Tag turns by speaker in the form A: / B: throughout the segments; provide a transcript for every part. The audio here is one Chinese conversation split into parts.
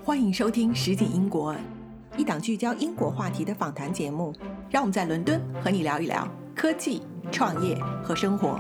A: 欢迎收听《实景英国》，一档聚焦英国话题的访谈节目。让我们在伦敦和你聊一聊科技、创业和生活。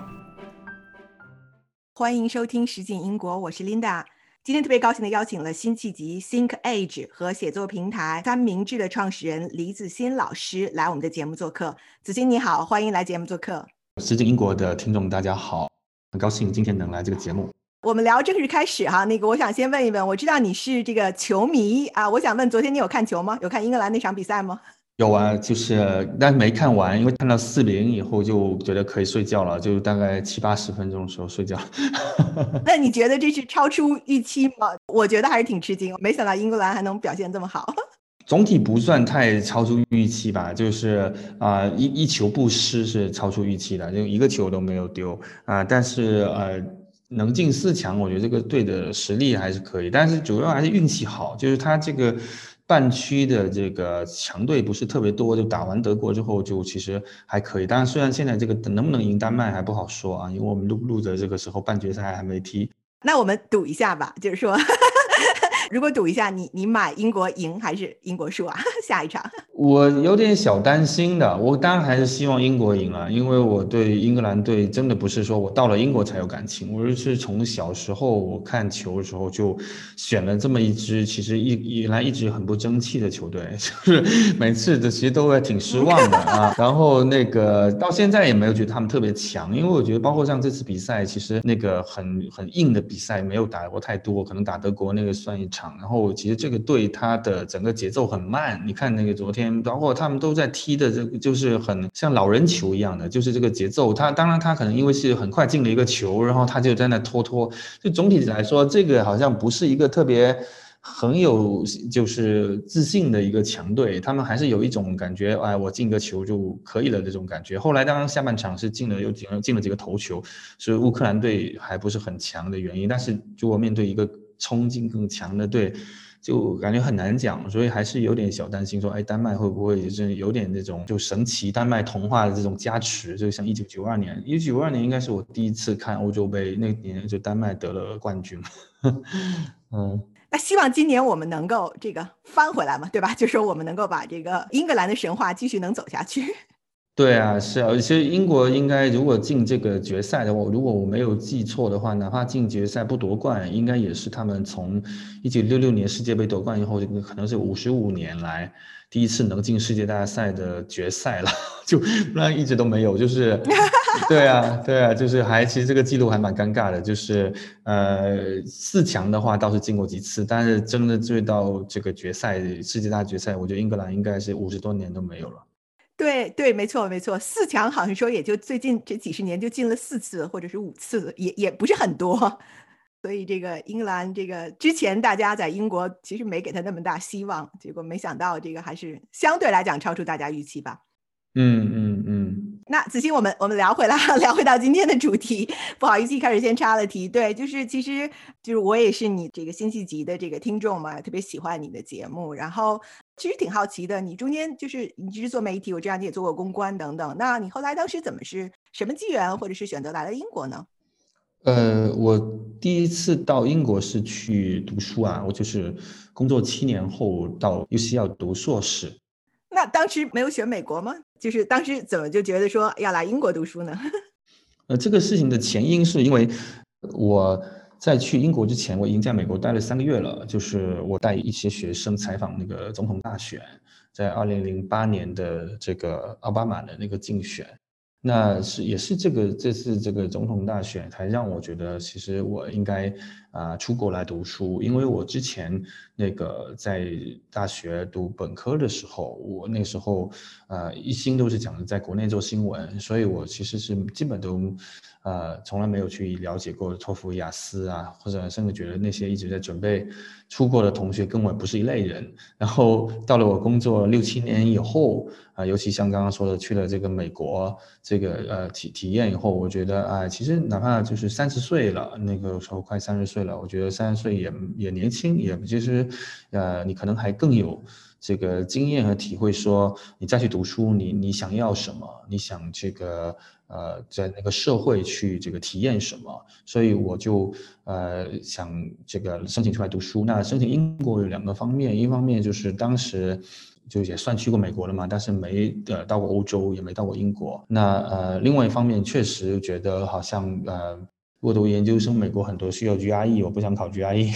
A: 欢迎收听《实景英国》，我是 Linda。今天特别高兴的邀请了辛弃疾 ThinkAge 和写作平台三明治的创始人李子欣老师来我们的节目做客。子欣你好，欢迎来节目做客。
B: 实景英国的听众大家好，很高兴今天能来这个节目。
A: 我们聊正式开始哈，我想先问一问，我知道你是这个球迷啊，我想问，昨天你有看球吗？有看英格兰那场比赛吗？
B: 有啊，但没看完，因为看到4-0以后就觉得可以睡觉了，就大概70-80分钟的时候睡觉。
A: 那你觉得这是超出预期吗？我觉得还是挺吃惊，没想到英格兰还能表现这么好。
B: 总体不算太超出预期吧，就是一球不失是超出预期的，就一个球都没有丢啊，但是能进4强，我觉得这个队的实力还是可以，但是主要还是运气好，就是他这个半区的这个强队不是特别多，就打完德国之后就其实还可以。当然，虽然现在这个能不能赢丹麦还不好说啊，因为我们录的这个时候半决赛还没踢。
A: 那我们赌一下吧，就是说如果赌一下，你买英国赢还是英国输啊？下一场
B: 我有点小担心的，我当然还是希望英国赢了，因为我对英格兰队真的不是说我到了英国才有感情，我是从小时候我看球的时候就选了这么一支其实以来一直很不争气的球队，就是每次的其实都会挺失望的啊。然后到现在也没有觉得他们特别强，因为我觉得包括像这次比赛，其实那个很硬的比赛没有打过太多，可能打德国那个算一场。然后其实这个队它的整个节奏很慢，你看那个昨天。包括他们都在踢的这个就是很像老人球一样的，就是这个节奏。当然他可能因为是很快进了一个球，然后他就在那拖。就总体来说，这个好像不是一个特别很有就是自信的一个强队，他们还是有一种感觉，哎，我进个球就可以了这种感觉。后来当然下半场是进了几个头球，所以乌克兰队还不是很强的原因。但是如果面对一个冲劲更强的队，就感觉很难讲，所以还是有点小担心说，哎，丹麦会不会就是有点那种就神奇丹麦童话的这种加持，就像1992年应该是我第一次看欧洲杯，那年就丹麦得了冠军。
A: 那希望今年我们能够这个翻回来嘛，对吧？就说我们能够把这个英格兰的神话继续能走下去。
B: 对啊，是啊，其实英国应该如果进这个决赛的话，如果我没有记错的话，哪怕进决赛不夺冠，应该也是他们从1966年世界杯夺冠以后，可能是55年来第一次能进世界大赛的决赛了，就不然一直都没有，就是对啊，就是其实这个记录还蛮尴尬的，就是4强的话倒是进过几次，但是真的追到这个世界大决赛，我觉得英格兰应该是50多年都没有了。
A: 对，没错，4强好像说也就最近这几十年就进了4次或者是5次，也不是很多。所以这个英格兰这个之前大家在英国其实没给他那么大希望，结果没想到这个还是相对来讲超出大家预期吧。那子欣，我们聊回来，聊回到今天的主题。不好意思，一开始先插了题。对，其实我也是你这个辛弃疾的这个听众嘛，特别喜欢你的节目。然后其实挺好奇的，你中间就是你一直做媒体，我知道你也做过公关等等。那你后来当时是什么机缘，或者是选择来了英国呢？
B: 我第一次到英国是去读书啊，我就是工作7年后到 UCL 读硕士。
A: 那当时没有选美国吗？就是当时怎么就觉得说要来英国读书呢？
B: 这个事情的前因是因为我在去英国之前，我已经在美国待了3个月了，就是我带一些学生采访那个总统大选，在2008年的这个奥巴马的那个竞选。那也是这次这个总统大选才让我觉得，其实我应该出国来读书，因为我之前在大学读本科的时候，我那时候一心都是讲在国内做新闻，所以我其实是基本都从来没有去了解过托福、雅思啊，或者甚至觉得那些一直在准备出国的同学跟我不是一类人。然后到了我工作6-7年以后尤其像刚刚说的去了这个美国这个体验以后，我觉得其实哪怕就是30岁了，那个时候快30岁了，我觉得30岁也年轻，也其实你可能还更有这个经验和体会，说你再去读书，你想要什么，你想这个在那个社会去这个体验什么，所以我就想这个申请出来读书。那申请英国有2个方面，一方面就是当时就也算去过美国了嘛，但是没到过欧洲，也没到过英国。那另外一方面确实觉得好像如果读研究生，美国很多需要 GRE， 我不想考 GRE。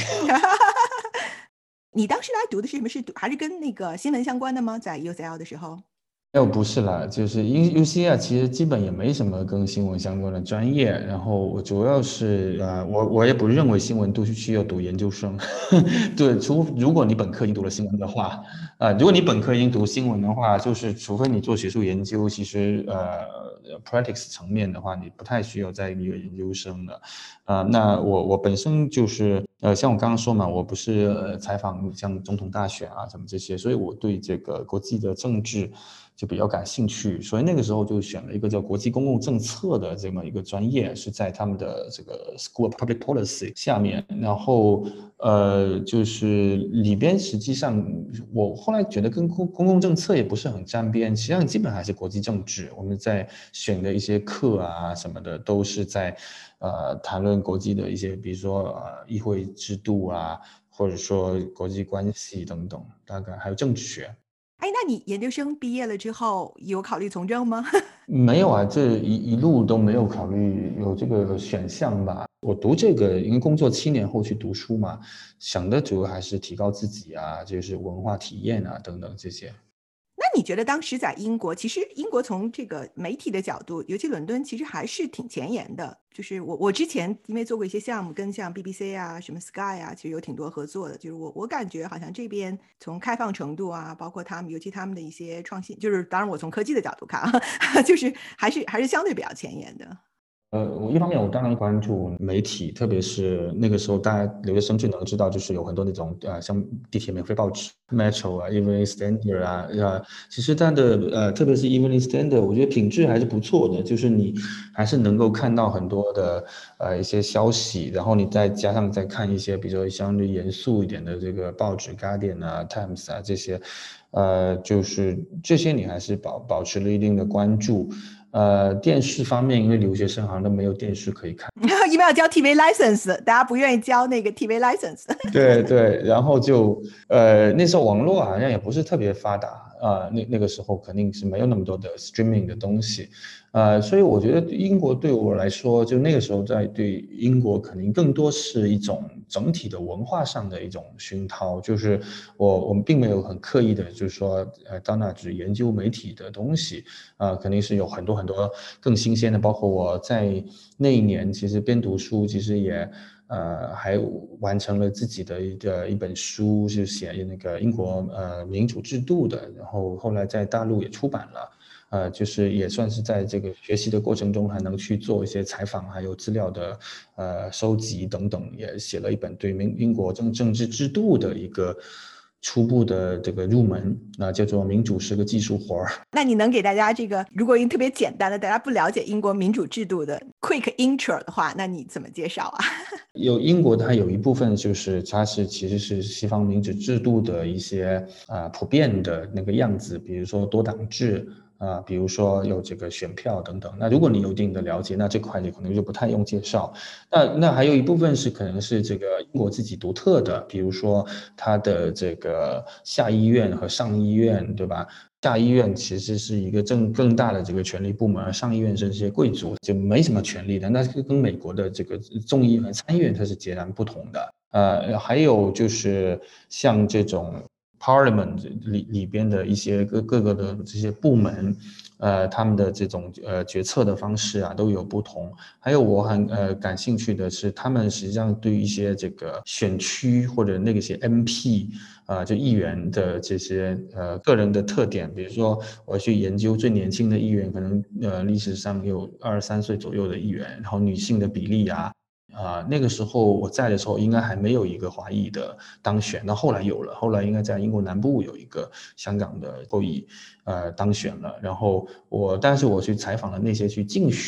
A: 你当时来读的是什么？还是跟那个新闻相关的吗？在 UCL 的时候？
B: 不是啦，就是 UCL 其实基本也没什么跟新闻相关的专业，然后我主要是我也不认为新闻都是需要读研究生。对，如果你本科已经读了新闻的话，如果你本科已经读新闻的话，就是除非你做学术研究，其实practice 层面的话，你不太需要再一个研究生的。那我本身就是像我刚刚说嘛，我不是采访像总统大选啊什么这些，所以我对这个国际的政治就比较感兴趣，所以那个时候就选了一个叫国际公共政策的这么一个专业，是在他们的这个 School of Public Policy 下面，然后就是里边实际上我后来觉得跟公共政策也不是很沾边，实际上基本还是国际政治，我们在选的一些课啊什么的都是在谈论国际的一些，比如说议会制度啊，或者说国际关系等等，大概还有政治学。
A: 哎，那你研究生毕业了之后，有考虑从政吗？
B: 没有啊，这一路都没有考虑有这个选项吧。我读这个，因为工作7年后去读书嘛，想的主要还是提高自己啊，就是文化体验啊等等这些。
A: 那你觉得当时在英国，其实英国从这个媒体的角度，尤其伦敦，其实还是挺前沿的。就是我之前因为做过一些项目，跟像 BBC 啊、什么 Sky 啊，其实有挺多合作的。就是我感觉好像这边从开放程度啊，包括他们，尤其他们的一些创新，就是当然我从科技的角度看啊，就是还是相对比较前沿的。
B: 我一方面我当然关注媒体，特别是那个时候大家留学生最能知道，就是有很多那种像地铁免费报纸 Metro 啊，Evening Standard 其实它的特别是 Evening Standard，我觉得品质还是不错的，就是你还是能够看到很多的一些消息，然后你再加上再看一些比较相对严肃一点的这个报纸 Guardian 啊 Times 啊这些，就是这些你还是保持了一定的关注。电视方面，因为留学生好像都没有电视可以看。
A: 因为要交 TV license，大家不愿意交那个 TV license。
B: 对对，然后就那时候网络好像也不是特别发达那个时候肯定是没有那么多的 streaming 的东西，所以我觉得英国对我来说，就那个时候在对英国肯定更多是一种整体的文化上的一种熏陶，就是我们并没有很刻意的，就是说到那只研究媒体的东西，肯定是有很多很多更新鲜的，包括我在那一年其实边读书，其实也。还完成了自己的一本书，是写那个英国民主制度的，然后后来在大陆也出版了，就是也算是在这个学习的过程中，还能去做一些采访，还有资料的收集等等，也写了一本对英国政治制度的一个初步的这个入门，叫做《民主是个技术活儿》。
A: 那你能给大家这个，如果用特别简单的，大家不了解英国民主制度的 quick intro 的话，那你怎么介绍啊？
B: 有英国，它有一部分就是它其实是西方民主制度的一些普遍的那个样子，比如说多党制比如说有这个选票等等。那如果你有一定的了解，那这块你可能就不太用介绍。那还有一部分是可能是这个英国自己独特的，比如说它的这个下议院和上议院，对吧？下议院其实是一个更大的这个权力部门，上议院是这些贵族就没什么权力的，那跟美国的这个众议院和参议院它是截然不同的。还有就是像这种 Parliament 里边的一些各个的这些部门，他们的这种决策的方式都有不同。还有我很感兴趣的是，他们实际上对于一些这个选区或者那些 MP。就议员的这些个人的特点，比如说我去研究最年轻的议员，可能历史上有23岁左右的议员，然后女性的比例那个时候我在的时候应该还没有一个华裔的当选，那后来有了，后来应该在英国南部有一个香港的后裔当选了，然后但是我去采访了那些去竞选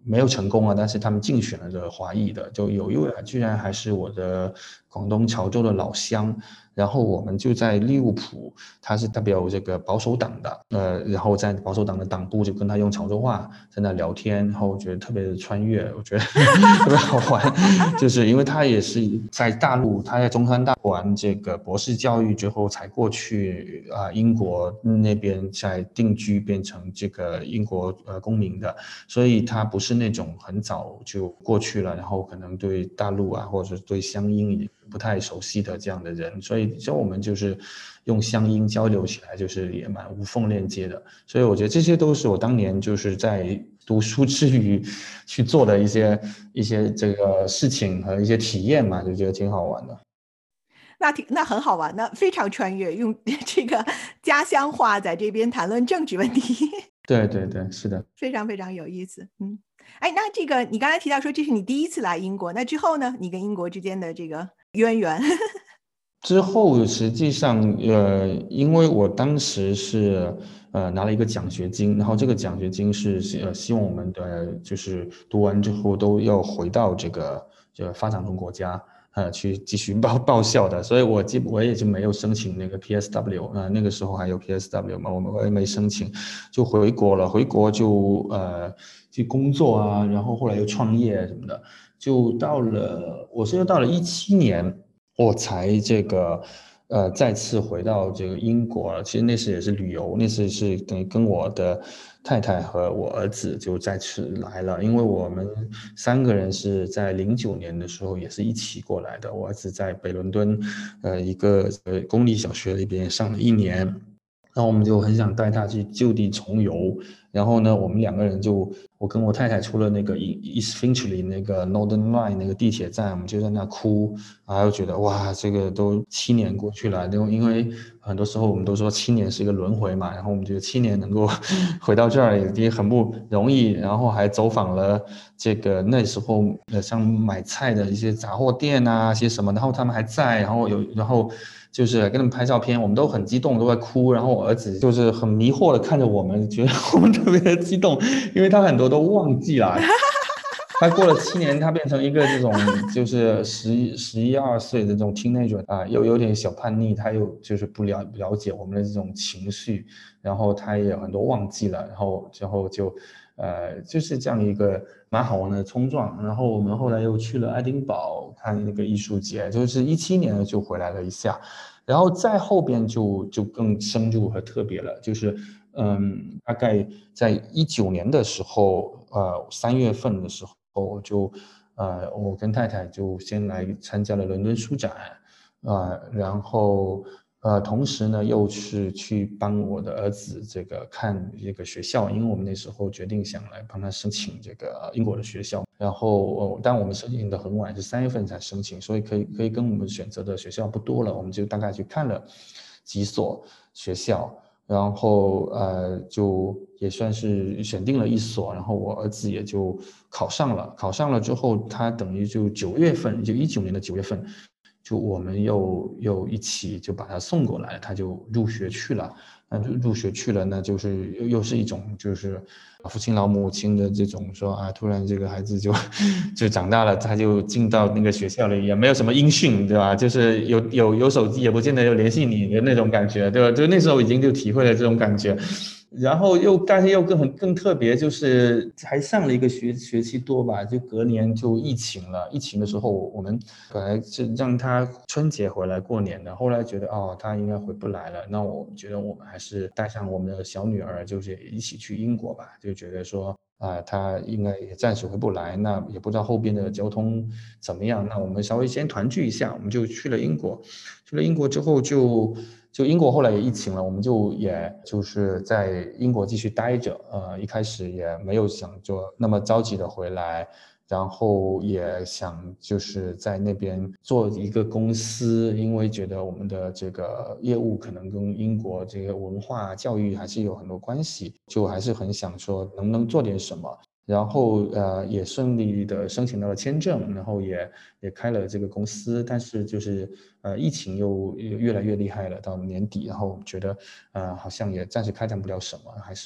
B: 没有成功啊，但是他们竞选了这个华裔的，就有一位居然还是我的广东潮州的老乡。然后我们就在利物浦，他是代表这个保守党的，然后在保守党的党部就跟他用潮州话在那聊天，然后我觉得特别的穿越，我觉得特别好玩，就是因为他也是在大陆，他在中山大完这个博士教育之后才过去英国那边在定居，变成这个英国公民的，所以他不是那种很早就过去了，然后可能对大陆或者对乡音不太熟悉的这样的人，所以我们就是用乡音交流起来，就是也蛮无缝链接的。所以我觉得这些都是我当年就是在读书之余去做的一些这个事情和一些体验嘛，就觉得挺好玩的。
A: 那很好玩，那非常穿越，用这个家乡话在这边谈论政治问题。
B: 对对对，是的。
A: 非常非常有意思。哎，那这个你刚才提到说这是你第一次来英国，那之后呢？你跟英国之间的这个渊源？
B: 之后实际上，因为我当时是拿了一个奖学金，然后这个奖学金是希望我们的就是读完之后都要回到这个发展中国家去继续报校的，所以我也就没有申请那个 PSW 那个时候还有 PSW 嘛，我也没申请，就回国了。回国就去工作然后后来又创业什么的，我是到了2017年。我才这个再次回到这个英国了。其实那次也是旅游，那次是跟我的太太和我儿子就再次来了，因为我们3个人是在09年的时候也是一起过来的。我儿子在北伦敦一个公立小学里边上了1年，然后我们就很想带他去就地重游。然后呢，我们2个人我跟我太太出了那个 East Finchley 那个 Northern Line 那个地铁站，我们就在那哭，然后觉得哇，这个都7年过去了，因为很多时候我们都说7年是一个轮回嘛，然后我们觉得7年能够回到这儿也很不容易，然后还走访了这个那时候像买菜的一些杂货店一些什么，然后他们还在，然后就是跟他们拍照片，我们都很激动，都在哭。然后我儿子就是很迷惑的看着我们，觉得我们特别的激动，因为他很多都忘记了。他过了7年，他变成一个这种就是11、12岁的这种 teenager 又有点小叛逆，他又就是不了解我们的这种情绪，然后他也有很多忘记了，然后就就是这样一个蛮好玩的冲撞。然后我们后来又去了爱丁堡看那个艺术节，就是17年就回来了一下，然后再后边就更深入和特别了，就是大概在19年的时候，3月份的时候我跟太太就先来参加了伦敦书展，然后同时呢又是去帮我的儿子这个看这个学校，因为我们那时候决定想来帮他申请这个英国的学校，然后但我们申请的很晚，是3月份才申请，所以可以跟我们选择的学校不多了，我们就大概去看了几所学校。然后就也算是选定了一所，然后我儿子也就考上了。考上了之后，他等于就9月份，就19年的9月份，就我们又一起就把他送过来，他就入学去了。那入学去了，那就是又是一种就是父亲老母亲的这种说突然这个孩子就长大了，他就进到那个学校里，也没有什么音讯，对吧？就是有手机，也不见得有联系你的那种感觉，对吧？就那时候已经就体会了这种感觉。然后但是又更特别，就是还上了一个学期多吧，就隔年就疫情了。疫情的时候，我们本来是让他春节回来过年的，后来觉得他应该回不来了，那我觉得我们还是带上我们的小女儿，就是一起去英国吧，就觉得说他应该也暂时回不来，那也不知道后边的交通怎么样，那我们稍微先团聚一下，我们就去了英国。去了英国之后就英国后来也疫情了，我们也就是在英国继续待着，一开始也没有想做那么着急的回来，然后也想就是在那边做一个公司，因为觉得我们的这个业务可能跟英国这个文化教育还是有很多关系，就还是很想说能不能做点什么。然后也顺利的申请到了签证，然后也开了这个公司，但是就是疫情又越来越厉害了，到年底，然后觉得好像也暂时开展不了什么，还是想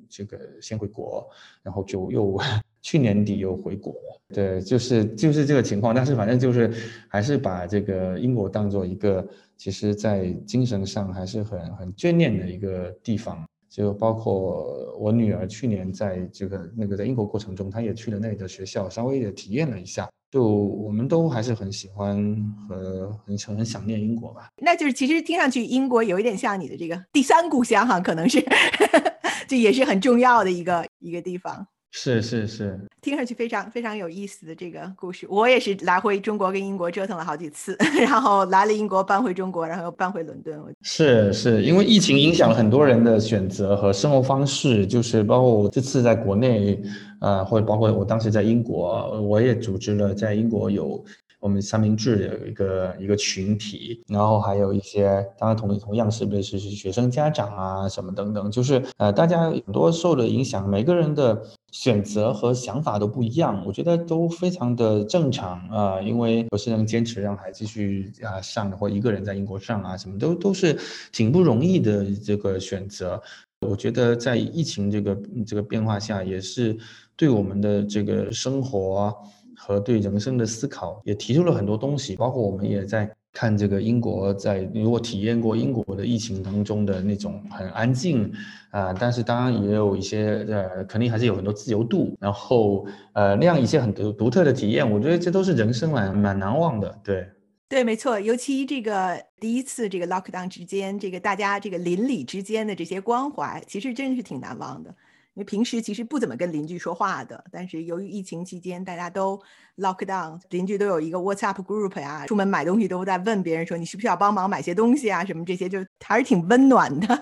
B: 这个先回国，然后就又去年底又回国了。对，就是这个情况。但是反正就是还是把这个英国当做一个其实在精神上还是很眷恋的一个地方。就包括我女儿去年在在英国过程中，她也去了那里的学校，稍微的体验了一下。就我们都还是很喜欢和很想念英国吧。
A: 那就是其实听上去英国有一点像你的这个第三故乡哈，可能是这也是很重要的一个地方。
B: 是，
A: 听上去非常非常有意思的这个故事。我也是来回中国跟英国折腾了好几次，然后来了英国搬回中国，然后又搬回伦敦。
B: 是因为疫情影响了很多人的选择和生活方式，就是包括我这次在国内，或者包括我当时在英国，我也组织了在英国有我们三明治的一个群体，然后还有一些当然同样是不是学生家长啊什么等等，就是大家很多受的影响，每个人的选择和想法都不一样，我觉得都非常的正常啊，因为有些人坚持让孩子继续上，或一个人在英国上啊，什么都是挺不容易的这个选择。我觉得在疫情这个变化下，也是对我们的这个生活和对人生的思考也提出了很多东西，包括我们也在看这个英国如果体验过英国的疫情当中的那种很安静但是当然也有一些肯定还是有很多自由度，然后那样一些很独特的体验，我觉得这都是人生蛮难忘的。
A: 对，没错，尤其这个第一次这个 lockdown 之间，这个大家这个邻里之间的这些关怀，其实真是挺难忘的。因为平时其实不怎么跟邻居说话的，但是由于疫情期间大家都 lockdown，邻居都有一个 WhatsApp group 呀，出门买东西都在问别人说你需不需要帮忙买些东西啊，什么这些就还是挺温暖的。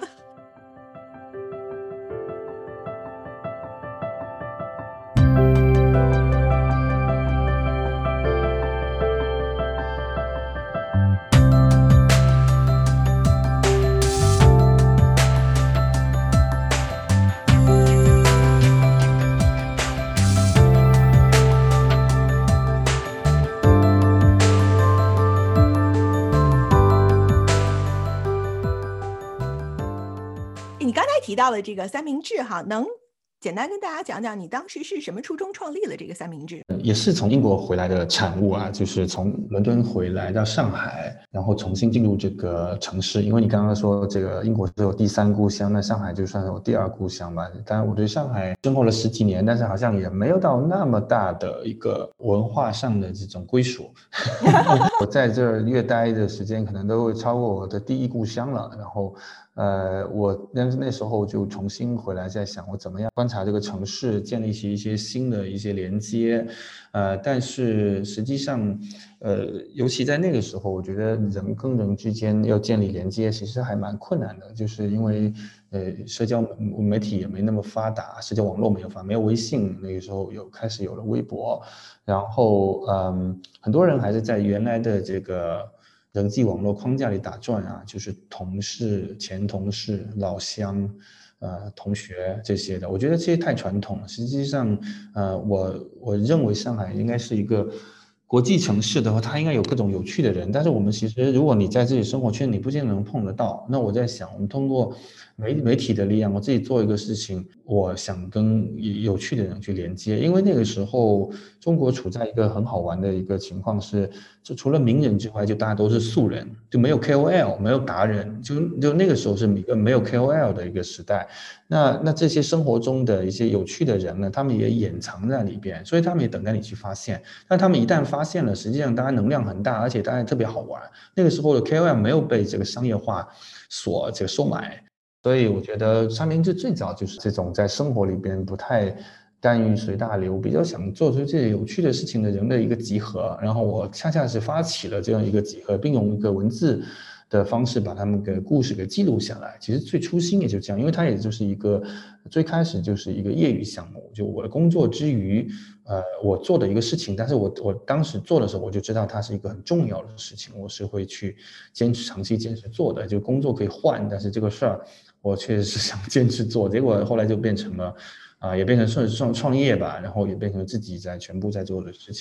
A: 你刚才提到了这个三明治哈，能简单跟大家讲讲你当时是什么初衷创立了这个三明治？
B: 也是从英国回来的产物啊，就是从伦敦回来到上海，然后重新进入这个城市。因为你刚刚说这个英国是有第三故乡，那上海就算是我第二故乡吧。当然我对上海生活了10几年，但是好像也没有到那么大的一个文化上的这种归属。我在这儿越待的时间可能都会超过我的第一故乡了。然后我那时候就重新回来，在想我怎么样观察这个城市，建立起一些新的一些连接。但是实际上，尤其在那个时候，我觉得人跟人之间要建立连接，其实还蛮困难的，就是因为社交媒体也没那么发达，社交网络没有微信，那个时候开始有了微博，然后很多人还是在原来的这个人际网络框架里打转啊，就是同事、前同事、老乡。同学这些的，我觉得这些太传统了。实际上，我认为上海应该是一个国际城市的话，它应该有各种有趣的人。但是我们其实，如果你在自己生活圈，你不见得能碰得到。那我在想，我们通过媒体的力量，我自己做一个事情，我想跟有趣的人去连接。因为那个时候，中国处在一个很好玩的一个情况是，就除了名人之外，就大家都是素人，就没有 KOL，没有达人，就那个时候是一个没有 KOL 的一个时代。那这些生活中的一些有趣的人呢，他们也掩藏在里边，所以他们也等待你去发现。但他们一旦发现了，实际上大家能量很大，而且大家特别好玩。那个时候的 KOL 没有被这个商业化所收买。所以我觉得三明治最早就是这种在生活里边不太甘于随大流，比较想做出这些有趣的事情的人的一个集合。然后我恰恰是发起了这样一个集合，并用一个文字的方式把他们的故事给记录下来。其实最初心也就这样，因为它也就是一个最开始就是一个业余项目，就我的工作之余，我做的一个事情。但是我当时做的时候，我就知道它是一个很重要的事情，我是会去长期坚持做的。就工作可以换，但是这个事儿我确实是想坚持做。结果后来就变成了也变成算是创业吧，然后也变成自己全部在做的事情。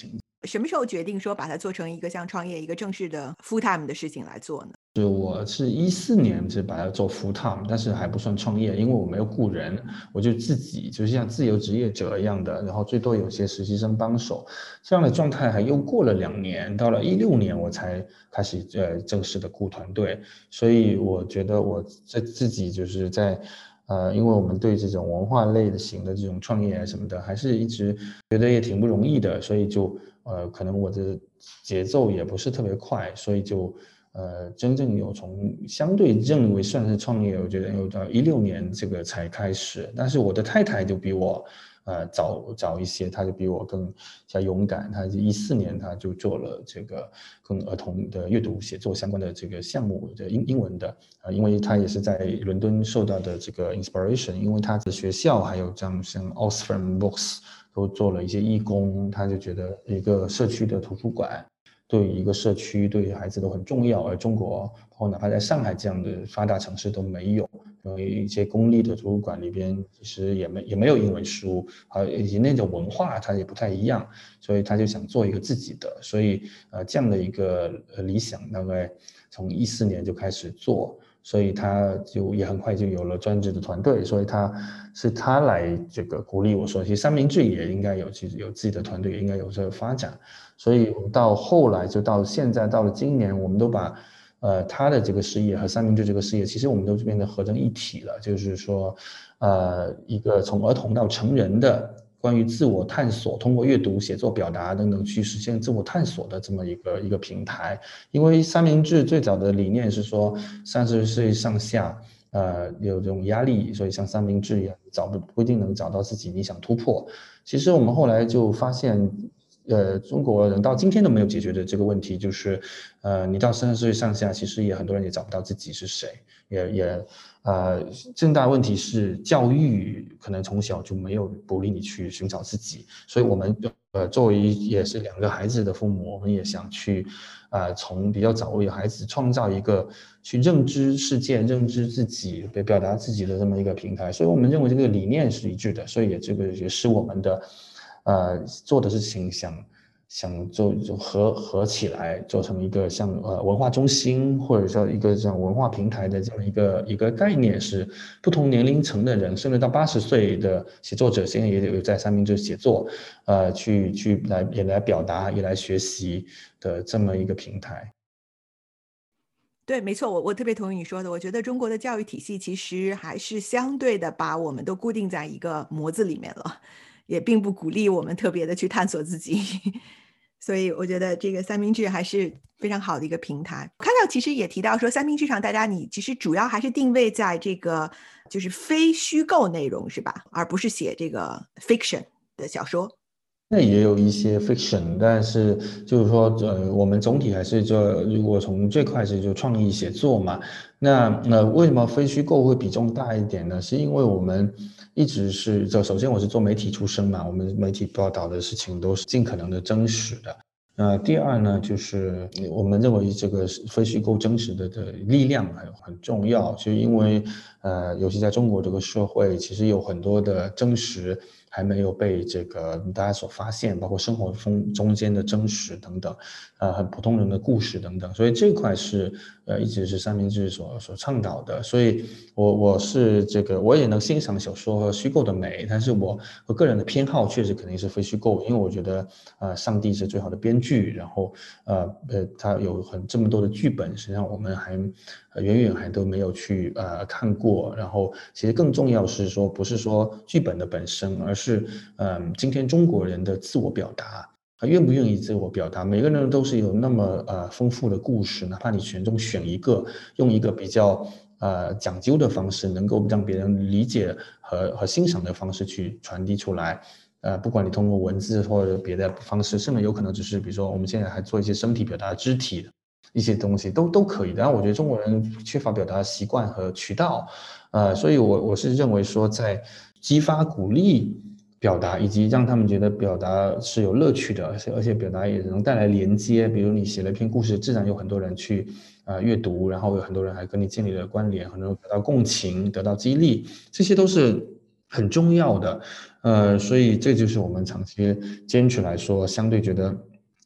A: 什么时候决定说把它做成一个像创业一个正式的 full time 的事情来做呢？
B: 我是14年是把它做 full time，但是还不算创业，因为我没有雇人，我就自己就是像自由职业者一样的，然后最多有些实习生帮手，这样的状态还又过了2年，到了16年我才开始正式的雇团队，所以我觉得我自己就是在因为我们对这种文化类型的这种创业啊什么的，还是一直觉得也挺不容易的，所以就可能我的节奏也不是特别快，所以就真正有从相对认为算是创业，我觉得有到16年这个才开始，但是我的太太就比我早一些，她就比我更加勇敢，她14年她就做了这个跟儿童的阅读写作相关的这个项目的英文的因为她也是在伦敦受到的这个 inspiration，因为她的学校还有这样像 Oxfam Books 都做了一些义工，她就觉得一个社区的图书馆。对一个社区对孩子都很重要，而中国包括哪怕在上海这样的发达城市都没有，因为一些公立的图书馆里边其实也没有英文书，以及那种文化它也不太一样，所以他就想做一个自己的，所以这样的一个理想大概从14年就开始做。所以他就也很快就有了专职的团队，所以他来这个鼓励我说，其实三明治也应该有自己的团队，也应该有这个发展。所以到后来就到现在到了今年，我们都把他的这个事业和三明治这个事业，其实我们都变得合成一体了。就是说，一个从儿童到成人的关于自我探索，通过阅读、写作、表达等等去实现自我探索的这么一个平台。因为三明治最早的理念是说，30岁上下。有这种压力，所以像三明治一样，不一定能找到自己你想突破。其实我们后来就发现，中国人到今天都没有解决的这个问题，就是，你到30岁上下，其实也很多人也找不到自己是谁，更大问题是教育可能从小就没有鼓励你去寻找自己，所以我们作为也是2个孩子的父母，我们也想去，从比较早为孩子创造一个去认知世界、认知自己、表达自己的这么一个平台，所以我们认为这个理念是一致的，所以这个也是我们的。做的事情想做就合起来，做成一个像文化中心或者说一个像文化平台的这么一个概念，是不同年龄层的人，甚至到80岁的写作者，现在也有在三明治写作，也来表达，也来学习的这么一个平台。
A: 对，没错，我特别同意你说的。我觉得中国的教育体系其实还是相对的把我们都固定在一个模子里面了，也并不鼓励我们特别的去探索自己。所以我觉得这个三明治还是非常好的一个平台。看到其实也提到说，三明治上你其实主要还是定位在这个就是非虚构内容是吧？而不是写这个 fiction 的小说。
B: 那也有一些 fiction，但是就是说，我们总体还是如果从最开始就创意写作嘛，那为什么非虚构会比重大一点呢？是因为我们一直是首先我是做媒体出身嘛，我们媒体报道的事情都是尽可能的真实的。第二呢，就是我们认为这个非虚构真实的力量很重要，就因为尤其在中国这个社会，其实有很多的真实还没有被这个大家所发现，包括生活中间的真实等等，很普通人的故事等等，所以这块是一直是三明治所倡导的，所以我是这个我也能欣赏小说和虚构的美，但是我个人的偏好确实肯定是非虚构，因为我觉得上帝是最好的编剧，然后他有这么多的剧本，实际上我们还远远还都没有去看过，然后其实更重要是说不是说剧本的本身，而是今天中国人的自我表达。愿不愿意自我表达？每个人都是有那么丰富的故事，哪怕你选一个，用一个比较讲究的方式，能够让别人理解和欣赏的方式去传递出来。不管你通过文字或者别的方式，甚至有可能只是比如说我们现在还做一些身体表达、肢体的一些东西，都可以的。然后我觉得中国人缺乏表达习惯和渠道，所以我是认为说在激发鼓励。表达，以及让他们觉得表达是有乐趣的，而且表达也能带来连接。比如你写了一篇故事，自然有很多人去阅读，然后有很多人还跟你建立了关联，很多人得到共情，得到激励，这些都是很重要的。所以这就是我们长期坚持来说，相对觉得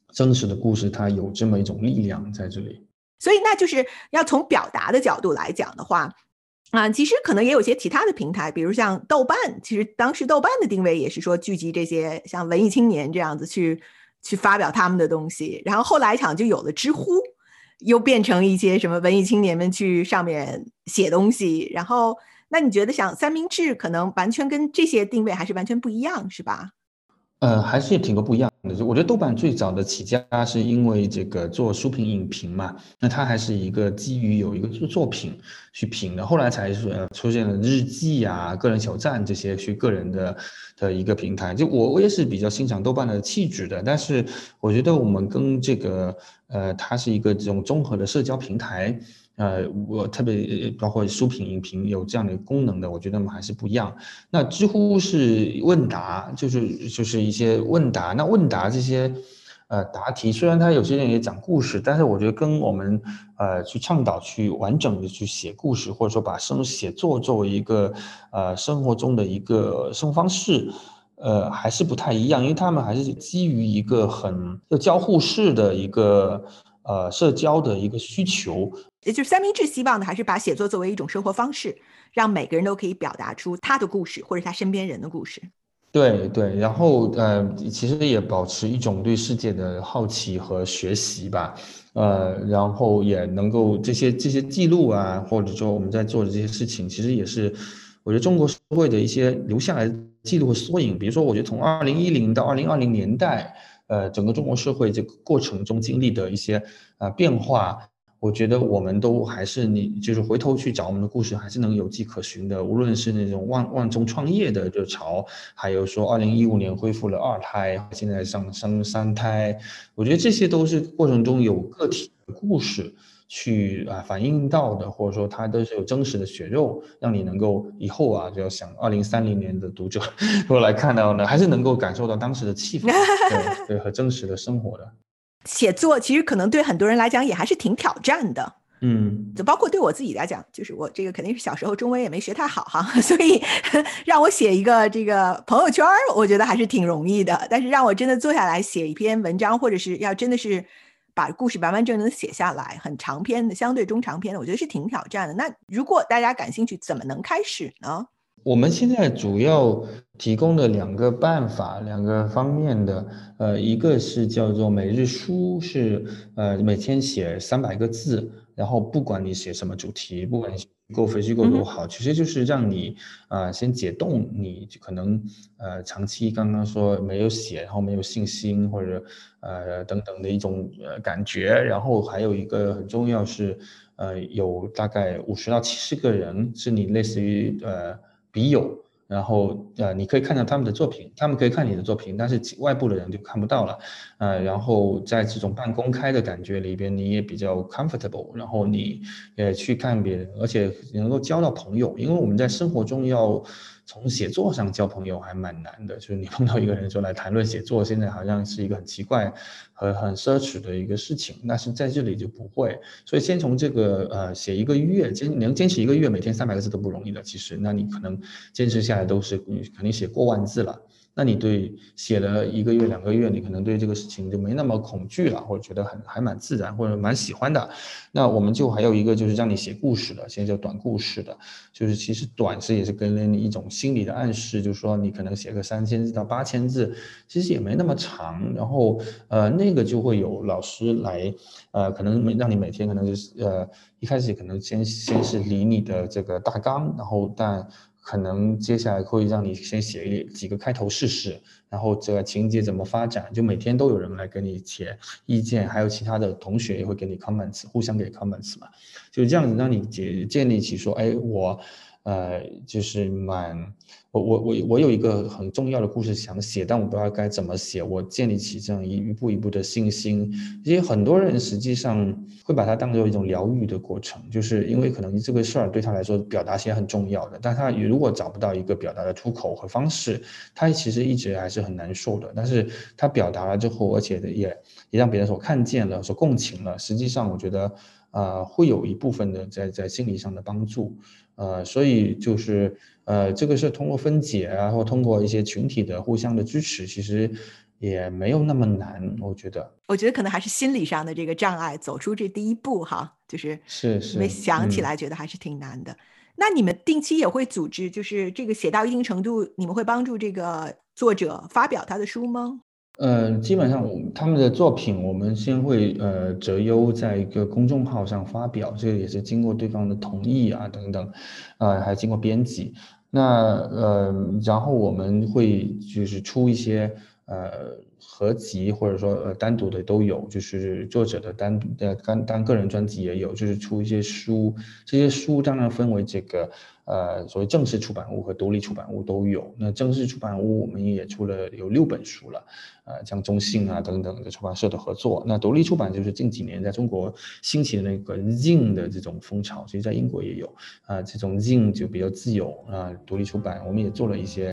B: 真实的故事它有这么一种力量在这里。
A: 所以那就是要从表达的角度来讲的话，其实可能也有些其他的平台，比如像豆瓣，其实当时豆瓣的定位也是说聚集这些像文艺青年这样子去发表他们的东西，然后后来好像就有了知乎，又变成一些什么文艺青年们去上面写东西，然后那你觉得像三明治可能完全跟这些定位还是完全不一样，是吧？
B: 还是挺个不一样的。我觉得豆瓣最早的起家是因为这个做书评影评嘛，那它还是一个基于有一个作品去评的，后来才是出现了日记啊、个人小站这些去个人的一个平台。就我也是比较欣赏豆瓣的气质的，但是我觉得我们跟这个它是一个这种综合的社交平台。我特别包括书评、影评有这样的功能的，我觉得我们还是不一样。那知乎是问答，就是一些问答。那问答这些答题，虽然它有些人也讲故事，但是我觉得跟我们去倡导去完整的去写故事，或者说把写作作为一个生活中的一个生活方式。还是不太一样，因为他们还是基于一个很交互式的一个社交的一个需求。
A: 也就是三明治希望的还是把写作作为一种生活方式，让每个人都可以表达出他的故事或者他身边人的故事。
B: 对对，然后其实也保持一种对世界的好奇和学习吧，然后也能够这些记录啊，或者说我们在做的这些事情，其实也是我觉得中国社会的一些留下来的记录和缩影。比如说，我觉得从2010到2020年代，整个中国社会这个过程中经历的一些变化。我觉得我们都还是就是回头去找我们的故事，还是能有迹可循的。无论是那种万众创业的热潮，还有说2015年恢复了二胎，现在上升三胎，我觉得这些都是过程中有个体的故事去反映到的，或者说它都是有真实的血肉，让你能够以后就要想2030年的读者如果来看到呢，还是能够感受到当时的气氛，对对和真实的生活的。
A: 写作其实可能对很多人来讲也还是挺挑战的，
B: 嗯。
A: 就包括对我自己来讲，就是我这个肯定是小时候中文也没学太好哈，所以让我写一个这个朋友圈，我觉得还是挺容易的。但是让我真的坐下来写一篇文章，或者是要真的是把故事完完整整的写下来，很长篇的，相对中长篇的，我觉得是挺挑战的。那如果大家感兴趣，怎么能开始呢？
B: 我们现在主要提供的两个办法，两个方面的，一个是叫做每日书，是每天写300个字，然后不管你写什么主题，不管你够非虚构都好，其实就是让你先解冻你可能长期刚刚说没有写，然后没有信心或者等等的一种感觉，然后还有一个很重要是有大概50到70个人是你类似于笔友，然后你可以看到他们的作品，他们可以看你的作品，但是外部的人就看不到了，然后在这种半公开的感觉里边，你也比较 comfortable，然后你也去看别人，而且能够交到朋友，因为我们在生活中要从写作上交朋友还蛮难的，就是你碰到一个人说来谈论写作，现在好像是一个很奇怪和很奢侈的一个事情，但是在这里就不会，所以先从这个写一个月，能坚持一个月，每天300个字都不容易的，其实，那你可能坚持下来都是肯定写过万字了。那你对写了1个月、2个月，你可能对这个事情就没那么恐惧了，或者觉得还蛮自然，或者蛮喜欢的。那我们就还有一个就是让你写故事的，现在叫短故事的，就是其实短是也是给人一种心理的暗示，就是说你可能写个3000字到8000字，其实也没那么长。然后那个就会有老师来，可能让你每天可能就是一开始可能先是理你的这个大纲，然后但可能接下来会让你先写几个开头试试，然后这个情节怎么发展，就每天都有人来跟你写意见，还有其他的同学也会给你 comments，互相给 comments 嘛，就这样子让你建立起说，哎，我就是我有一个很重要的故事想写，但我不知道该怎么写，我建立起这样一步一步的信心。因为很多人实际上会把它当做一种疗愈的过程，就是因为可能这个事儿对他来说表达其实很重要的，但他如果找不到一个表达的出口和方式，他其实一直还是很难受的。但是他表达了之后，而且也让别人所看见了，所共情了，实际上我觉得会有一部分的在心理上的帮助。所以就是这个是通过分解啊，或通过一些群体的互相的支持，其实也没有那么难，我觉得。
A: 我觉得可能还是心理上的这个障碍，走出这第一步哈，就是因为
B: 是是，
A: 想起来觉得还是挺难的。那你们定期也会组织，就是这个写到一定程度，你们会帮助这个作者发表他的书吗？
B: 基本上他们的作品，我们先会择优在一个公众号上发表，这个也是经过对方的同意啊等等，还经过编辑。然后我们会就是出一些合集，或者说单独的都有，就是作者的单个人专辑也有，就是出一些书，这些书当然分为这个所谓正式出版物和独立出版物都有。那正式出版物我们也出了有6本书了，像中信啊等等的出版社的合作。那独立出版就是近几年在中国兴起的那个 Zine 的这种风潮，其实在英国也有这种 Zine 就比较自由独立出版我们也做了一些。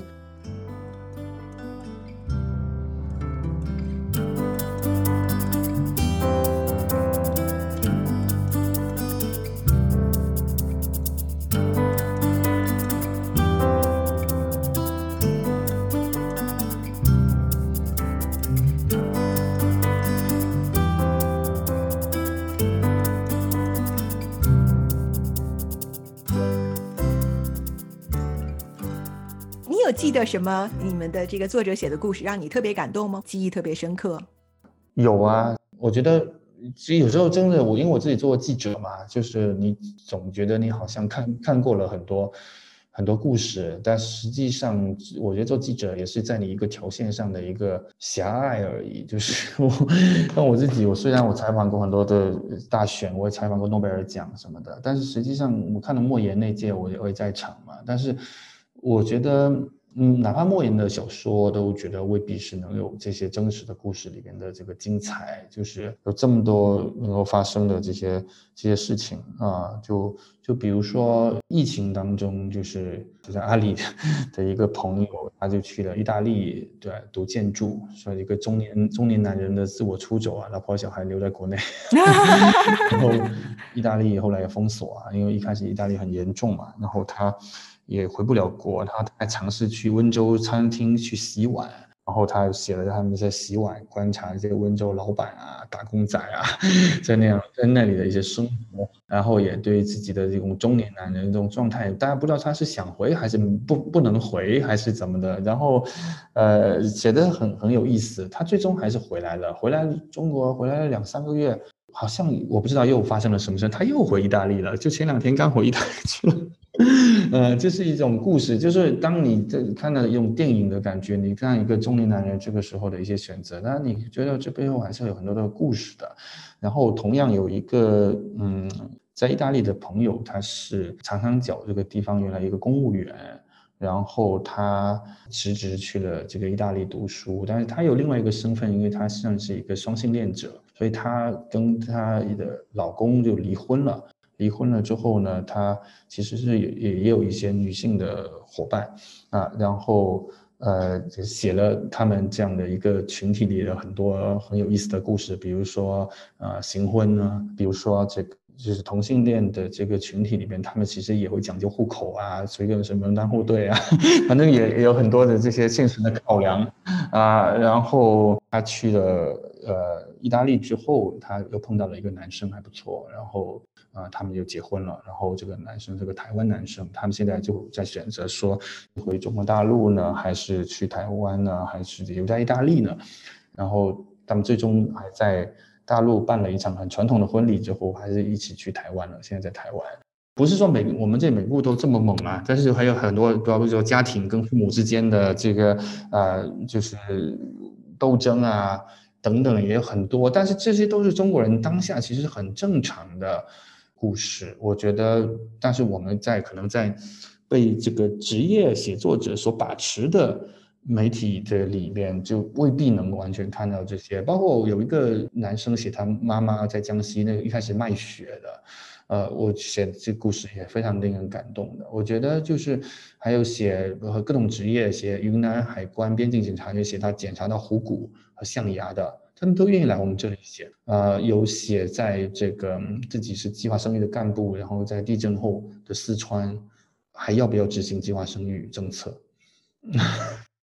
A: 你有记得什么你们的这个作者写的故事让你特别感动吗？记忆特别深刻？
B: 有啊，我觉得其实有时候真的，因为我自己做过记者嘛，就是你总觉得你好像看过了很多故事，但实际上我觉得做记者也是在你一个条线上的一个狭隘而已。就是像我自己，虽然我采访过很多的大选，我也采访过诺贝尔奖什么的，但是实际上我看了莫言那届，我也会在场嘛，但是我觉得。哪怕莫言的小说，都觉得未必是能有这些真实的故事里面的这个精彩，就是有这么多能够发生的这些事情啊，就比如说疫情当中，就是阿里的一个朋友，他就去了意大利，对，读建筑，说一个中年男人的自我出走啊，老婆小孩留在国内，然后意大利后来也封锁因为一开始意大利很严重嘛，然后他也回不了国，他还尝试去温州餐厅去洗碗，然后他写了他们在洗碗，观察这个温州老板打工仔在那里的一些生活，然后也对自己的这种中年男人这种状态，大家不知道他是想回还是不能回还是怎么的，然后写得很有意思，他最终还是回来了，回来中国回来了2、3个月。好像我不知道又发生了什么事，他又回意大利了，就前2天刚回意大利去了。这是一种故事，就是当你看到一种电影的感觉，你看一个中年男人这个时候的一些选择，那你觉得这背后还是有很多的故事的。然后同样有一个在意大利的朋友，他是长三角这个地方原来一个公务员。然后他辞职去了这个意大利读书，但是他有另外一个身份，因为他算是一个双性恋者，所以他跟他的老公就离婚了。离婚了之后呢，他其实是也有一些女性的伙伴然后写了他们这样的一个群体里的很多很有意思的故事，比如说行婚比如说这个。就是同性恋的这个群体里面，他们其实也会讲究户口随便是门当户对反正也有很多的这些现实的考量然后他去了意大利之后，他又碰到了一个男生还不错，然后他们就结婚了。然后这个男生，这个台湾男生，他们现在就在选择说回中国大陆呢，还是去台湾呢，还是留在意大利呢？然后他们最终还在大陆办了一场很传统的婚礼之后，还是一起去台湾了。现在在台湾，不是说我们这每部都这么猛但是还有很多，比如说家庭跟父母之间的这个就是斗争等等也有很多，但是这些都是中国人当下其实很正常的故事。我觉得，但是我们可能在被这个职业写作者所把持的媒体的里面，就未必能完全看到这些。包括有一个男生写他妈妈在江西那个一开始卖血的，我写的这个故事也非常令人感动的。我觉得就是还有写各种职业，写云南海关边境检查员写他检查到虎骨和象牙的，他们都愿意来我们这里写。有写在这个自己是计划生育的干部，然后在地震后的四川还要不要执行计划生育政策。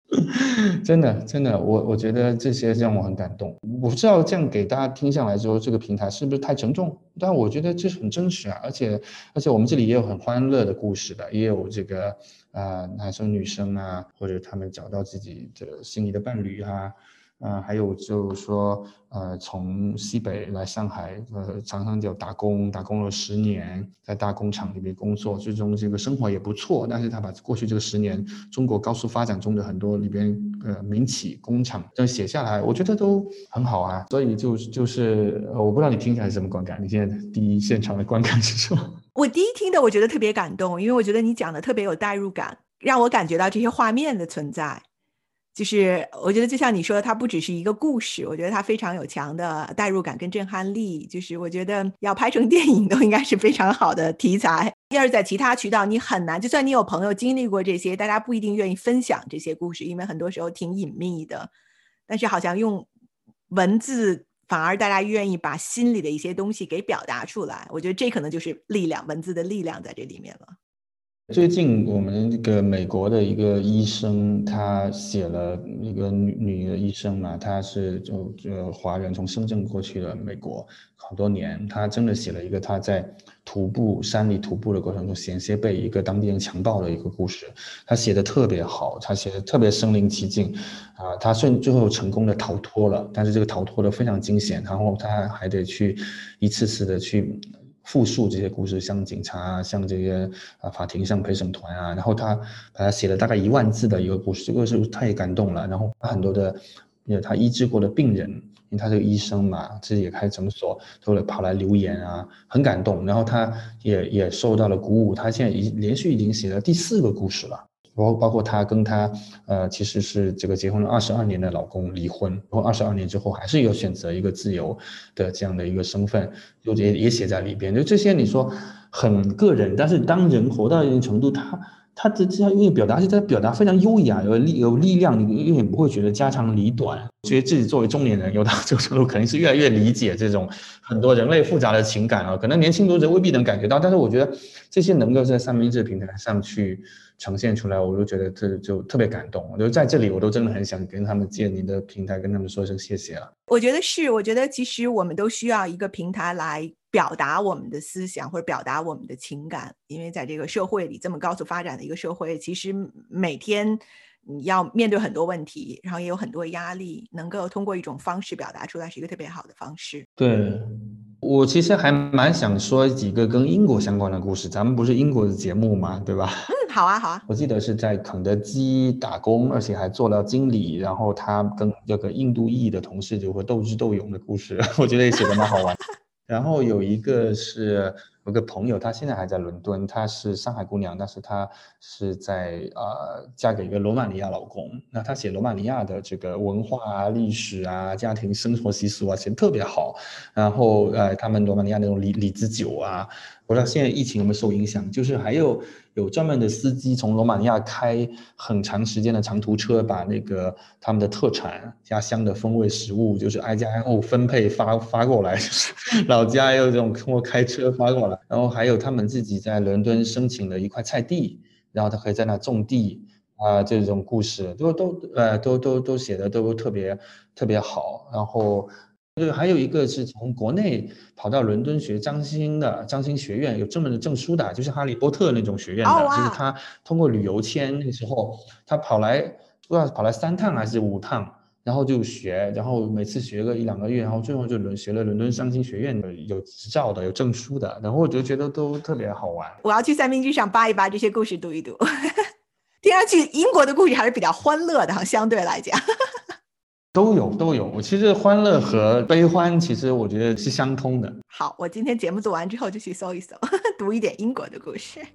B: 真的，真的，我觉得这些让我很感动。我不知道这样给大家听下来之后，这个平台是不是太沉重？但我觉得这是很真实啊，而且我们这里也有很欢乐的故事的，也有这个男生女生啊，或者他们找到自己的心仪的伴侣啊，还有就是说，从西北来上海，长长久打工了10年，在大工厂里面工作，最终这个生活也不错，但是他把过去这个10年中国高速发展中的很多里边民企工厂这样写下来，我觉得都很好啊。所以就是我不知道你听起来是什么观感，你现在第一现场的观感是什么？
A: 我第一听的我觉得特别感动，因为我觉得你讲的特别有代入感，让我感觉到这些画面的存在。就是我觉得就像你说的，它不只是一个故事，我觉得它非常有强的代入感跟震撼力，就是我觉得要拍成电影都应该是非常好的题材。要是在其他渠道你很难，就算你有朋友经历过这些，大家不一定愿意分享这些故事，因为很多时候挺隐秘的，但是好像用文字反而大家愿意把心里的一些东西给表达出来，我觉得这可能就是力量，文字的力量在这里面了。
B: 最近我们这个美国的一个医生，他写了一个女的医生嘛，她是华人，从深圳过去了美国好多年，她真的写了一个她在山里徒步的过程中险些被一个当地人强暴的一个故事，她写的特别好，她写的特别身临其境啊，她最后成功的逃脱了，但是这个逃脱的非常惊险，然后她还得去一次次的去复述这些故事，像警察啊，像这些法庭上陪审团啊，然后他把它写了大概1万字的一个故事，这个是太感动了。然后很多的，他医治过的病人，因为他是个医生嘛，自己也开诊所，都跑来留言啊，很感动。然后他也受到了鼓舞，他现在连续已经写了第4个故事了。包括她跟她其实是这个结婚了22年的老公离婚，然后22年之后还是有选择一个自由的这样的一个身份，就也写在里边。就这些你说很个人，但是当人活到一定程度，他因为表达是在表达非常优雅，有力量，你也不会觉得家长里短。觉得自己作为中年人，有到这个程度，肯定是越来越理解这种很多人类复杂的情感啊。可能年轻读者未必能感觉到，但是我觉得这些能够在三明治平台上去呈现出来，我就觉得这就特别感动。我就在这里，我都真的很想跟他们借你的平台，跟他们说一声谢谢了。
A: 我觉得其实我们都需要一个平台来表达我们的思想或者表达我们的情感，因为在这个社会里这么高速发展的一个社会，其实每天你要面对很多问题，然后也有很多压力，能够通过一种方式表达出来是一个特别好的方式。
B: 对，我其实还蛮想说几个跟英国相关的故事，咱们不是英国的节目嘛，对吧？
A: 好啊好啊。
B: 我记得是在肯德基打工，而且还做了经理，然后他跟这个印度裔的同事就会斗智斗勇的故事，我觉得也写得蛮好玩。然后有一个是有个朋友，她现在还在伦敦，她是上海姑娘，但是她是在嫁给一个罗马尼亚老公。那她写罗马尼亚的这个文化啊、历史啊、家庭生活习俗啊，写得特别好。然后他们罗马尼亚那种李子酒啊，不知道现在疫情有没有受影响，就是还有专门的司机从罗马尼亚开很长时间的长途车，把那个他们的特产家乡的风味食物，就是挨家挨户分配发过来，就是老家有这种通过开车发过来。然后还有他们自己在伦敦申请了一块菜地，然后他可以在那种地这种故事都写的都特别好。然后还有一个是从国内跑到伦敦学张欣学院，有这么的证书的，就是哈利波特那种学院的，就是他通过旅游签，那个时候他不知道跑来3趟还是5趟，然后就学，然后每次学个1-2个月，然后最后就学了伦敦张欣学院的有执照的有证书的，然后我就觉得都特别好玩。
A: 我要去三明治上扒一扒这些故事读一读。听上去英国的故事还是比较欢乐的，相对来讲。
B: 都有，其实欢乐和悲欢其实我觉得是相通的。
A: 好，我今天节目做完之后就去搜一搜，读一点英国的故事。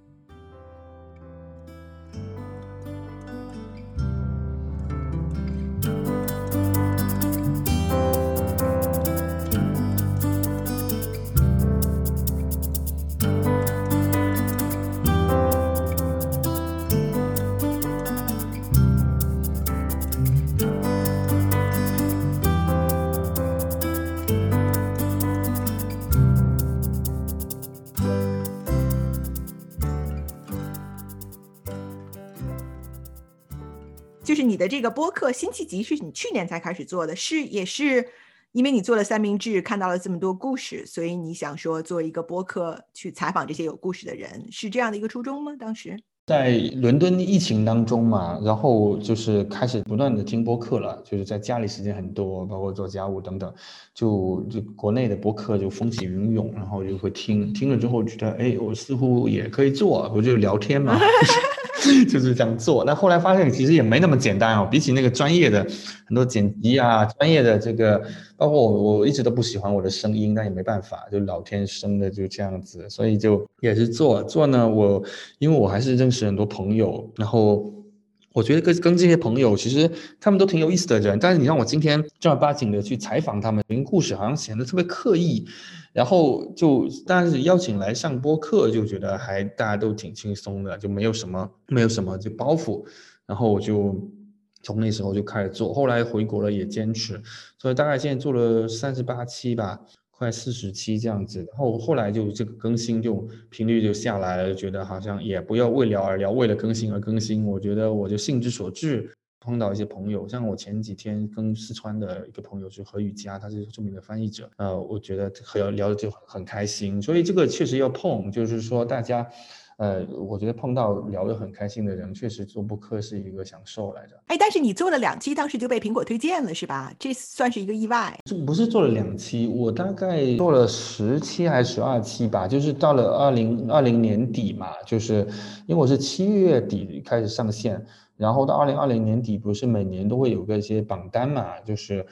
A: 就是你的这个播客辛弃疾是你去年才开始做的，也是因为你做了三明治，看到了这么多故事，所以你想说做一个播客去采访这些有故事的人，是这样的一个初衷吗？当时
B: 在伦敦疫情当中嘛，然后就是开始不断的听播客了，就是在家里时间很多，包括做家务等等，就国内的播客就风起云涌，然后就会听了之后觉得，哎，我似乎也可以做，我就聊天嘛。就是这样做，但后来发现其实也没那么简单哦。比起那个专业的很多剪辑啊，专业的这个，包括我一直都不喜欢我的声音，但也没办法，就老天生的就这样子，所以就也是做呢。因为我还是认识很多朋友，然后我觉得跟这些朋友其实他们都挺有意思的人，但是你让我今天正儿八经的去采访他们，听故事好像显得特别刻意。然后但是邀请来上播客，就觉得还大家都挺轻松的，就没有什么就包袱。然后我就从那时候就开始做，后来回国了也坚持，所以大概现在做了38期吧，快40期这样子。然后后来就这个更新就频率就下来了，就觉得好像也不要为聊而聊，为了更新而更新。我觉得我就兴之所至。碰到一些朋友，像我前几天跟四川的一个朋友是何宇佳，他是著名的翻译者，我觉得聊的就很开心，所以这个确实要碰，就是说大家，我觉得碰到聊得很开心的人，确实做播客是一个享受来着。
A: 哎，但是你做了2期，当时就被苹果推荐了，是吧？这算是一个意外。
B: 这不是做了2期，我大概做了10期还是12期吧，就是到了2020年底嘛，就是因为我是7月底开始上线。然后到2020年底，不是每年都会有个一些榜单嘛，就是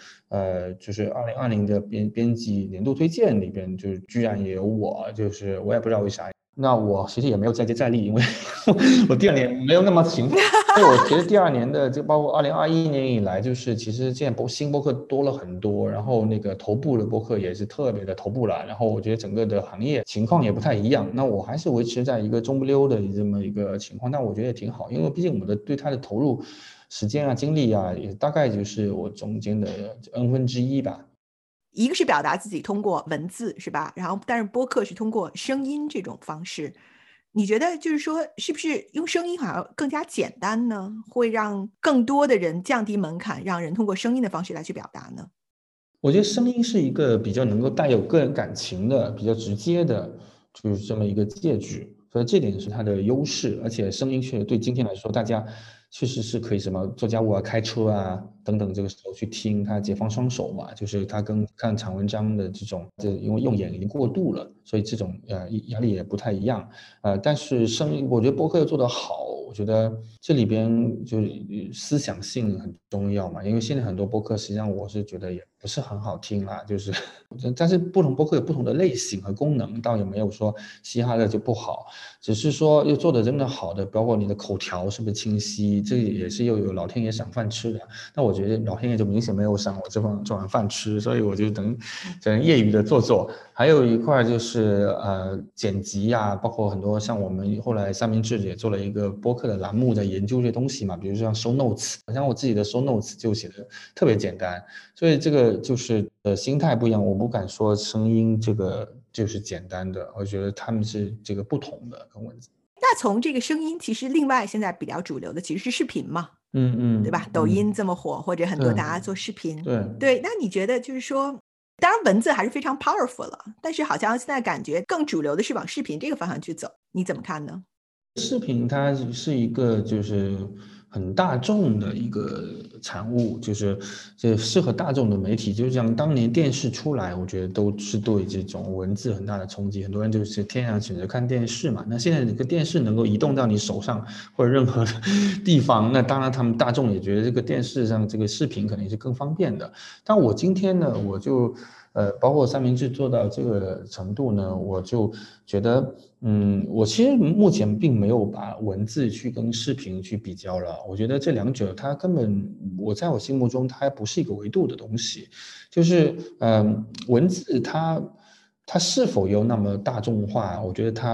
B: 2020的编辑年度推荐里边，就是居然也有我，就是我也不知道为啥。那我其实也没有再接再厉，因为我第2年没有那么勤奋。所以我觉得第2年的就包括2021年以来，就是其实现在新播客多了很多，然后那个头部的播客也是特别的头部了，然后我觉得整个的行业情况也不太一样。那我还是维持在一个中不溜的这么一个情况，但我觉得也挺好，因为毕竟我对它的投入时间啊、精力啊，也大概就是我中间的1/n吧。
A: 一个是表达自己通过文字，是吧？然后，但是播客是通过声音这种方式。你觉得就是说，是不是用声音好像更加简单呢？会让更多的人降低门槛，让人通过声音的方式来去表达呢？
B: 我觉得声音是一个比较能够带有个人感情的、比较直接的，就是这么一个介质，所以这点是它的优势。而且声音确实对今天来说，大家确实是可以什么做家务啊、开车啊等等，这个时候去听，它解放双手嘛。就是它跟看长文章的这种，因为用眼已经过度了，所以这种压力也不太一样。但是声音，我觉得播客要做得好，我觉得这里边就是思想性很重要嘛。因为现在很多播客实际上我是觉得也不是很好听啦，就是但是不同播客有不同的类型和功能，倒也没有说嘻哈的就不好，只是说又做的真的好的，包括你的口条是不是清晰，这也是又有老天爷赏饭吃的。那我觉得老天爷就明显没有赏我这碗饭吃，所以我就等业余的做。还有一块就是剪辑啊，包括很多像我们后来三明治也做了一个播客的栏目，在研究这些东西嘛，比如说像收 notes，像我自己的收 notes 就写的特别简单，所以这个就是心态不一样，我不敢说声音这个就是简单的，我觉得他们是这个不同的跟文字。
A: 那从这个声音，其实另外现在比较主流的其实是视频嘛，对吧？抖音这么火，或者很多大家做视频，对。那你觉得就是说，当然文字还是非常 powerful 了，但是好像现在感觉更主流的是往视频这个方向去走，你怎么看呢？
B: 视频它是一个就是很大众的一个产物，就是适合大众的媒体，就像当年电视出来，我觉得都是对这种文字很大的冲击，很多人就是天然选择看电视嘛。那现在这个电视能够移动到你手上或者任何地方，那当然他们大众也觉得这个电视上这个视频肯定是更方便的。但我今天呢，我就包括三明治做到这个程度呢，我就觉得，我其实目前并没有把文字去跟视频去比较了。我觉得这两者它根本，在我心目中它不是一个维度的东西。就是，文字它是否有那么大众化？我觉得它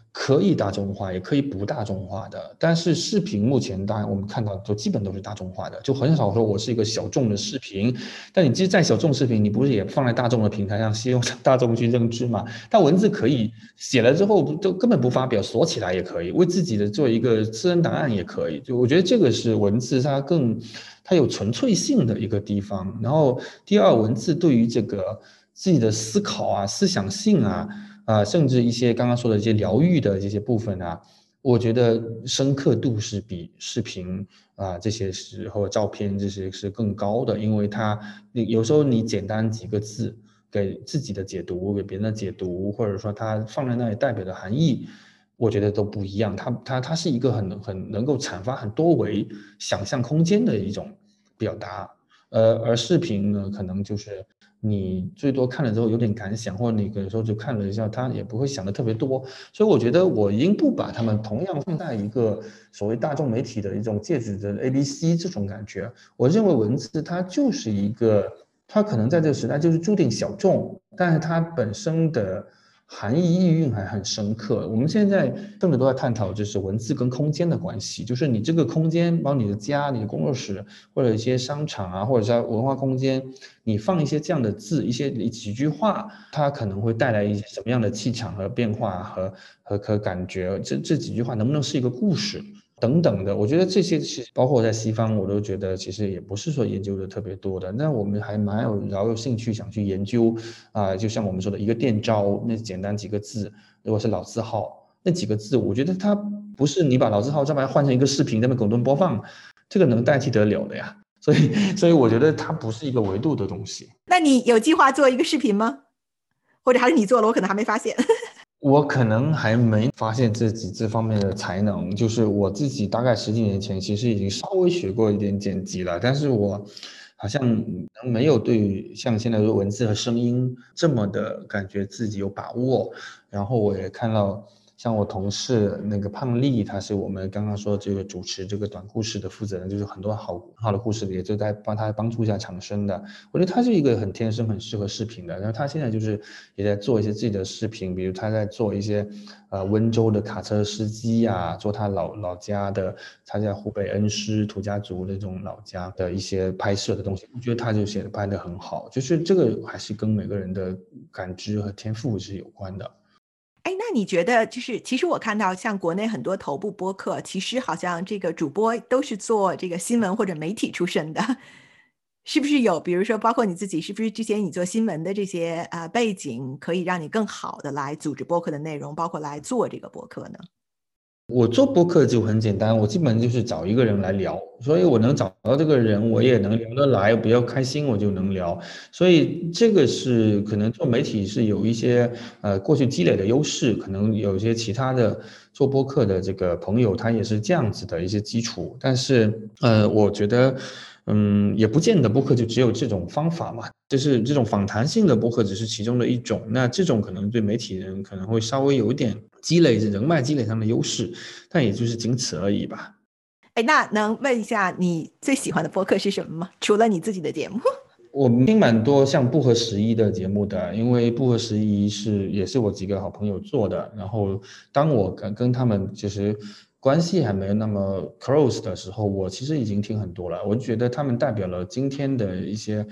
B: 可以大众化，也可以不大众化的。但是视频目前当然我们看到就基本都是大众化的，就很少说我是一个小众的视频。但你其实在小众视频，你不是也放在大众的平台上，希望大众去认知嘛？但文字可以写了之后就根本不发表，锁起来也可以，为自己的做一个私人档案也可以。就我觉得这个是文字它有纯粹性的一个地方。然后第二，文字对于这个自己的思考啊、思想性啊。甚至一些刚刚说的一些疗愈的这些部分啊，我觉得深刻度是比视频这些时候照片这些是更高的，因为你有时候你简单几个字给自己的解读，给别人的解读，或者说它放在那里代表的含义，我觉得都不一样。它是一个很能够阐发很多维想象空间的一种表达，而视频呢，可能就是你最多看了之后有点感想，或者你有时候就看了一下，他也不会想的特别多。所以我觉得我应不把他们同样放在一个所谓大众媒体的一种介质的 ABC 这种感觉。我认为文字它就是一个，它可能在这个时代就是注定小众，但是它本身的含义意蕴还很深刻。我们现在甚至都在探讨就是文字跟空间的关系，就是你这个空间，包括你的家、你的工作室，或者一些商场啊，或者在文化空间，你放一些这样的字，几句话，它可能会带来一些什么样的气场和变化和感觉？这几句话能不能是一个故事？等等的，我觉得这些其实包括在西方，我都觉得其实也不是说研究的特别多的。那我们还饶有兴趣想去研究就像我们说的一个店招，那简单几个字，如果是老字号那几个字，我觉得它不是你把老字号再把它换成一个视频，那么滚动播放，这个能代替得了的呀。所以我觉得它不是一个维度的东西。
A: 那你有计划做一个视频吗？或者还是你做了，我可能还没发现。
B: 我可能还没发现自己这方面的才能，就是我自己大概10几年前其实已经稍微学过一点剪辑了，但是我好像没有对像现在的文字和声音这么的感觉自己有把握。然后我也看到像我同事那个胖丽，他是我们刚刚说这个主持这个短故事的负责人，就是很多好的故事也就在帮助下产生的。我觉得他是一个很天生很适合视频的，然后他现在就是也在做一些自己的视频，比如他在做一些温州的卡车司机啊，做他老家的，他在湖北恩施土家族那种老家的一些拍摄的东西，我觉得他就拍得很好，就是这个还是跟每个人的感知和天赋是有关的。
A: 哎，那你觉得就是其实我看到像国内很多头部播客，其实好像这个主播都是做这个新闻或者媒体出身的，是不是有比如说包括你自己，是不是之前你做新闻的这些背景，可以让你更好的来组织播客的内容，包括来做这个播客呢？
B: 我做播客就很简单，我基本就是找一个人来聊，所以我能找到这个人，我也能聊得来，比较开心，我就能聊。所以这个是可能做媒体是有一些过去积累的优势，可能有一些其他的做播客的这个朋友他也是这样子的一些基础，但是我觉得也不见得播客就只有这种方法嘛，就是这种访谈性的播客只是其中的一种，那这种可能对媒体人可能会稍微有一点人脉积累上的优势，但也就是仅此而已吧。
A: 哎，那能问一下你最喜欢的播客是什么吗？除了你自己的节目？
B: 我听蛮多像不合时宜的节目的，因为不合时宜也是我几个好朋友做的。然后当我跟他们其实关系还没有那么 close 的时候，我其实已经听很多了。我觉得他们代表了今天的一些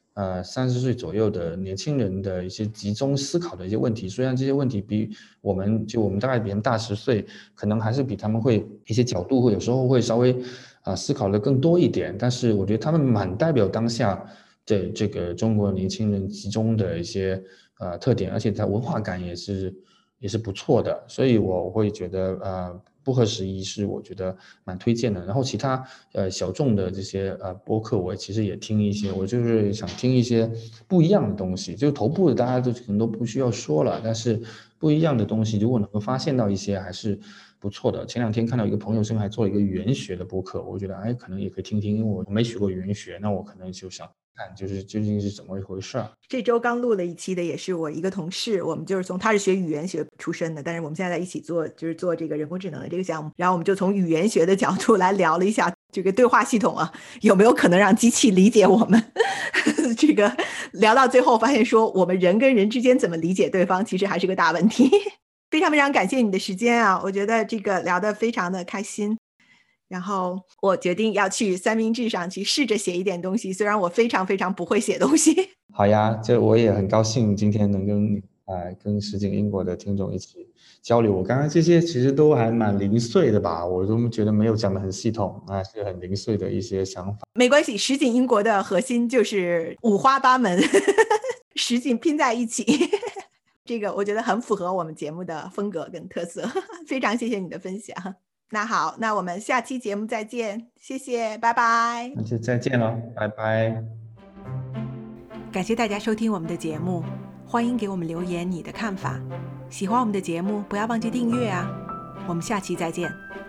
B: 30岁左右的年轻人的一些集中思考的一些问题。虽然这些问题比我们大概比他们大10岁，可能还是比他们会一些角度会有时候会稍微思考的更多一点，但是我觉得他们蛮代表当下的这个中国年轻人集中的一些特点，而且它文化感也是不错的，所以我会觉得不合时宜是我觉得蛮推荐的。然后其他小众的这些播客，我其实也听一些，我就是想听一些不一样的东西。就头部的大家可能都不需要说了，但是不一样的东西，如果能够发现到一些还是不错的。前2天看到一个朋友甚至还做了一个语言学的播客，我觉得可能也可以听听，因为我没学过语言学，那我可能就想看就是究竟是怎么一回事儿。
A: 这周刚录了一期的也是我一个同事，我们就是他是学语言学出身的，但是我们现在在一起做这个人工智能的这个项目，然后我们就从语言学的角度来聊了一下这个对话系统有没有可能让机器理解我们这个聊到最后发现说我们人跟人之间怎么理解对方其实还是个大问题非常非常感谢你的时间啊，我觉得这个聊得非常的开心。然后我决定要去三明治上去试着写一点东西，虽然我非常非常不会写东西。
B: 好呀，这我也很高兴今天能跟实景英国的听众一起交流。我刚刚这些其实都还蛮零碎的吧，我都觉得没有讲得很系统啊，是很零碎的一些想法。
A: 没关系，实景英国的核心就是五花八门，实景拼在一起。这个我觉得很符合我们节目的风格跟特色，非常谢谢你的分享。那好，那我们下期节目再见，谢谢，拜拜。
B: 那就再见了，拜拜。
A: 感谢大家收听我们的节目，欢迎给我们留言你的看法。喜欢我们的节目，不要忘记订阅啊！我们下期再见。